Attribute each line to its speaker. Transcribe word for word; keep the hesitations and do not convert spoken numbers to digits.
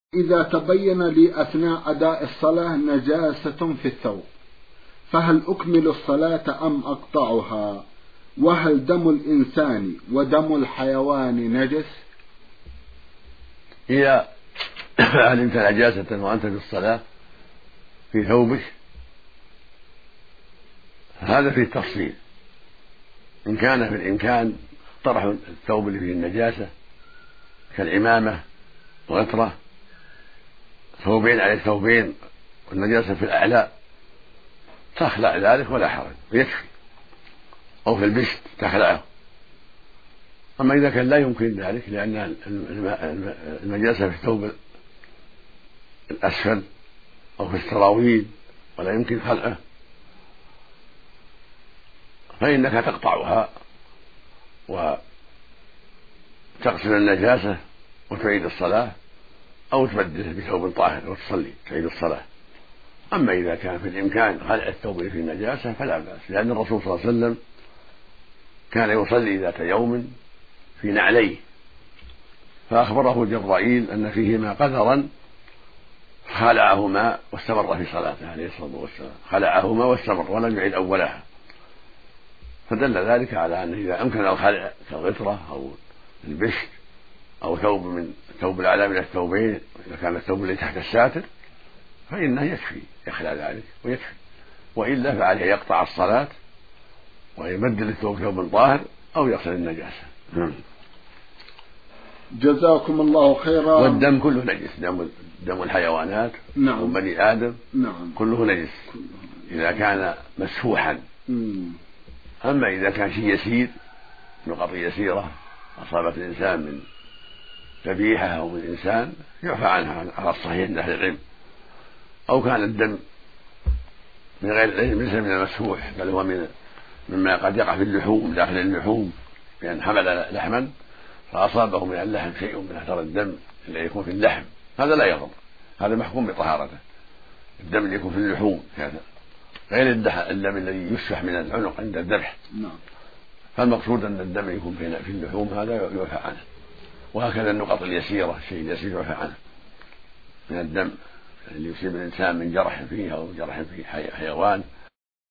Speaker 1: إذا تبين لي أثناء أداء الصلاة نجاسة في الثوب فهل أكمل الصلاة أم أقطعها؟ وهل دم الإنسان ودم الحيوان نجس؟
Speaker 2: إذا علمت نجاسة وأنت في الصلاة في ثوبك هذا فيه تفصيل. إن كان في الإمكان طرح الثوب اللي فيه النجاسة كالعمامة غترة، ثوبين على ثوبين والنجاسة في الأعلى، تخلع ذلك ولا حرج ويكفي، أو في البشت تخلعه. أما إذا كان لا يمكن ذلك لأن النجاسة في الثوب الأسفل أو في السراويل ولا يمكن خلعه، فإنك تقطعها وتغسل النجاسة وتعيد الصلاة، أو تبدله بثوب طاهر وتصلي تعيد الصلاة. أما إذا كان في الإمكان خلع الثوب في النجاسة فلا بأس، لأن الرسول صلى الله عليه وسلم كان يصلي ذات يوم في نعليه فأخبره جبرائيل أن فيهما قذرا خلعهما واستمر في صلاته عليه الصلاة والسلام، خلعهما واستمر ولم يعد أولها، فدل ذلك على أنه إذا أمكن الخلع كالغترة أو البشت أو ثوب من ثوب الأعلى من الثوبين، إذا كان الثوب الذي تحت الساتر فإنه يكفي يخلع ذلك ويكفي، وإلا فعليه يقطع الصلاة ويبدل الثوب ثوب طاهر أو يغسل النجاسة.
Speaker 1: جزاكم الله خيرا.
Speaker 2: والدم كله نجس، دم, دم الحيوانات
Speaker 1: نعم.
Speaker 2: وبني آدم
Speaker 1: نعم.
Speaker 2: كله نجس إذا كان مسفوحا.
Speaker 1: مم.
Speaker 2: أما إذا كان شيء يسير، نقط يسيرة أصابت الإنسان من ذبيحة أو من إنسان يعفى عنها على الصحيح عند أهل العلم، أو كان الدم من غير العلم ليس من المسفوح بل هو من مما قد يقع في اللحوم داخل اللحوم، لأن حمل لحما فأصابه من اللحم شيء من أثر الدم الذي يكون في اللحم، هذا لا يضر، هذا محكوم بطهارته. الدم اللي يكون في اللحوم هذا غير الدم الذي يسفح من العنق عند الذبح. فالمقصود أن الدم يكون في اللحوم هذا يعفى عنه، وهكذا النقط اليسيرة الشيء اليسير يعفى عنه من الدم اللي يصيب الإنسان من جرح فيه أو جرح في حيوان